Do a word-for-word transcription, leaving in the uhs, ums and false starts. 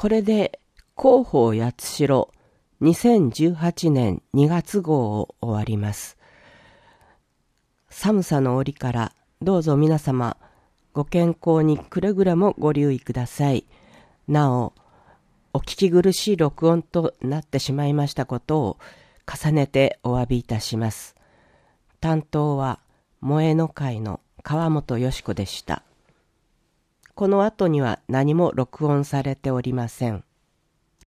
これで広報八代にせんじゅうはちねんにがつ号を終わります。寒さの折からどうぞ皆様ご健康にくれぐれもご留意ください。なお、お聞き苦しい録音となってしまいましたことを重ねてお詫びいたします。担当は萌えの会の川本よし子でした。この後には何も録音されておりません。